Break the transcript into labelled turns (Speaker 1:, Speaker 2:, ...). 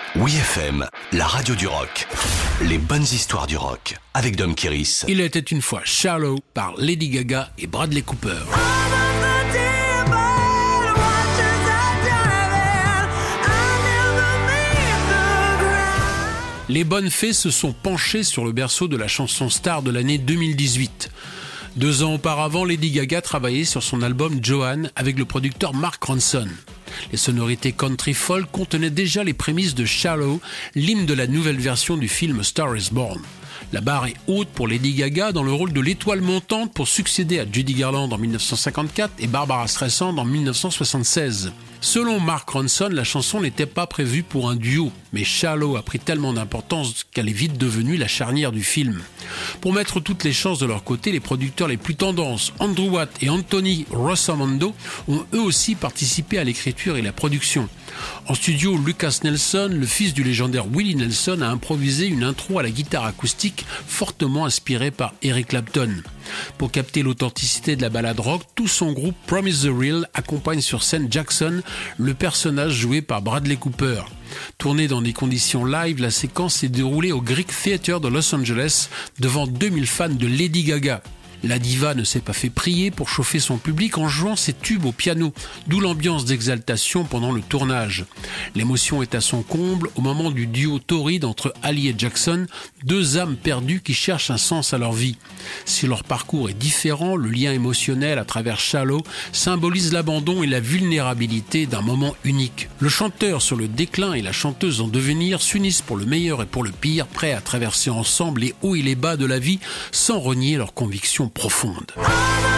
Speaker 1: Oui FM, la radio du rock. Les bonnes histoires du rock avec Dom Kiris.
Speaker 2: Il était une fois Shallow par Lady Gaga et Bradley Cooper. Les bonnes fées se sont penchées sur le berceau de la chanson star de l'année 2018. 2 ans auparavant, Lady Gaga travaillait sur son album Joanne avec le producteur Mark Ronson. Les sonorités country folk contenaient déjà les prémices de Shallow, l'hymne de la nouvelle version du film Star is Born. La barre est haute pour Lady Gaga dans le rôle de l'étoile montante pour succéder à Judy Garland en 1954 et Barbara Streisand en 1976. Selon Mark Ronson, la chanson n'était pas prévue pour un duo, mais Shallow a pris tellement d'importance qu'elle est vite devenue la charnière du film. Pour mettre toutes les chances de leur côté, les producteurs les plus tendances, Andrew Watt et Anthony Rossomando, ont eux aussi participé à l'écriture et la production. En studio, Lucas Nelson, le fils du légendaire Willie Nelson, a improvisé une intro à la guitare acoustique fortement inspirée par Eric Clapton. Pour capter l'authenticité de la ballade rock, tout son groupe Promise the Real accompagne sur scène Jackson, le personnage joué par Bradley Cooper. Tournée dans des conditions live, la séquence s'est déroulée au Greek Theatre de Los Angeles devant 2000 fans de Lady Gaga. La diva ne s'est pas fait prier pour chauffer son public en jouant ses tubes au piano, d'où l'ambiance d'exaltation pendant le tournage. L'émotion est à son comble au moment du duo torride entre Ali et Jackson, 2 âmes perdues qui cherchent un sens à leur vie. Si leur parcours est différent, le lien émotionnel à travers Shallow symbolise l'abandon et la vulnérabilité d'un moment unique. Le chanteur sur le déclin et la chanteuse en devenir s'unissent pour le meilleur et pour le pire, prêts à traverser ensemble les hauts et les bas de la vie sans renier leurs convictions profonde.